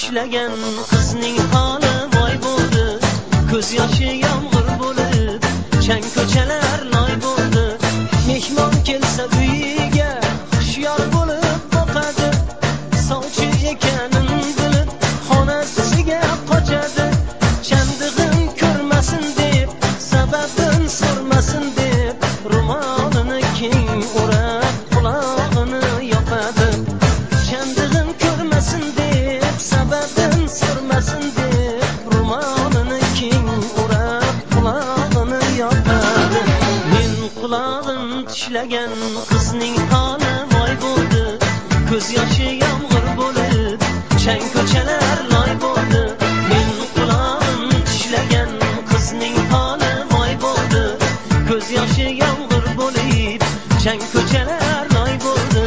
tishlagan qizning holi voy bo'ldi. Ko'z yoshi yomg'ir bo'lib, chang ko'chalar loy bo'ldi. Mehmon kelsa uyiga hushyor bo'lib boqadi. Sovchi ekanin bilib xonasiga qochadi. Chandig'in ko'rmasin deb, sababin so'rmasin deb, ro'molini keng o'rab qulog'ini yopadi. Chandig'in ko'rmasin deb, sababin so'rmasin deb, ro'molini keng o'rab qulog'ini yopadi. Men qulog'im tishlagan qizning holi voy bo'ldi. Ko'z yoshi yomg'ir bo'lib, chang ko'chalar loy bo'ldi. Men qulog'im tishlagan qizning holi voy bo'ldi. Ko'z yoshi yomg'ir bo'lib, chang ko'chalar loy bo'ldi.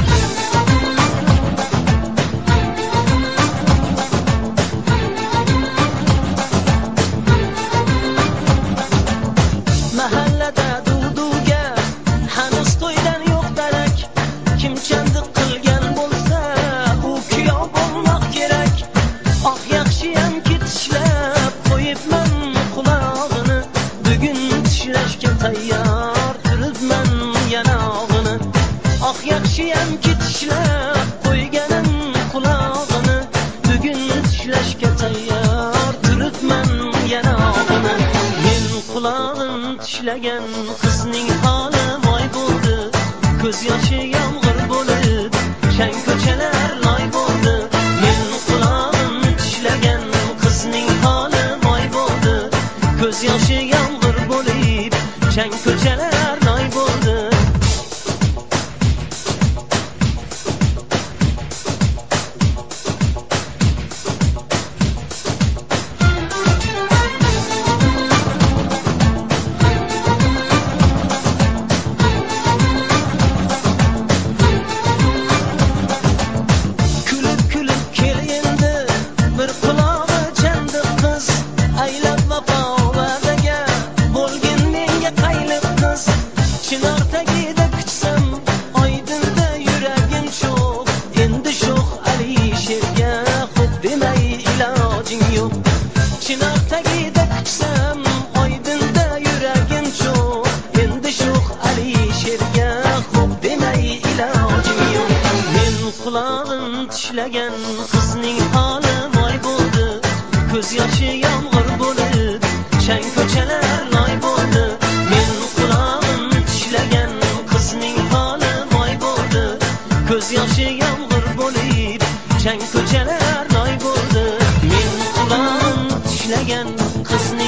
Mahallada duduga hanuz to'ydan yo'q darak. Kim chandiq qilgan bo'lsa, u kuyov bo'lmoq kerak. Oh yaxshiyamki tishlab qo'yibman qulog'ini. Bugun tishlashga tayyor turibman yanog'ini. Oh yaxshiyamki tishlab qo'yganim qulog'ini. Bugun tishlashga tayyor turibman yanog'ini. Men qulog'im tishlagan qizning holi voy bo'ldi. Ko'z yoshi yomg'ir bo'lib, chang ko'chalar loy bo'ldi. Men qulog'im tishlagan qizning holi voy bo'ldi. Ko'z yoshi yomg'ir bo'lib, chang ko'chalar loy bo'ldi. Kulib kulib kel endi, bir qulog'i chandiq qiz. Aylab vafovadaga bo'lgin menga qayliq qiz. Chinor tagida kuchsam, oydinda yuragim sho'x. Endi sho'x Alisherga xo'p demay ilojing yo'q. Chinor tagida kuchsam, oydinda yuragim sho'x. Endi sho'x Alisherga xo'p demay ilojing yo'q. Men qulog'im tishlagan qizning holi voy bo'ldi. Ko'z yoshi yomg'ir bo'lib, chang ko'chalar loy bo'ldi. Men qulog'im tishlagan qizning holi voy bo'ldi. Ko'z yoshi yomg'ir bo'lib, chang ko'chalar loy bo'ldi. Men qulog'im tishlagan qizning